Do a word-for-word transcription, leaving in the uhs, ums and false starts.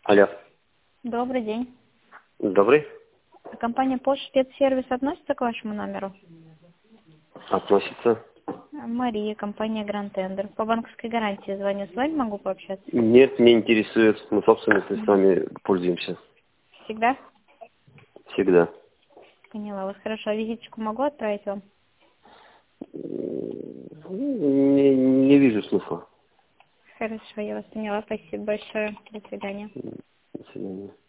Алло. Добрый день. Добрый. Компания Post спецсервис относится к вашему номеру? Относится. Мария, компания Grand Tender. По банковской гарантии звоню. С вами могу пообщаться? Нет, не интересует. Мы, собственно, с вами пользуемся. Всегда? Всегда. Поняла вас. Хорошо. Визиточку могу отправить вам? Не, не вижу смысла. Хорошо, я вас поняла. Спасибо большое. До свидания. До свидания.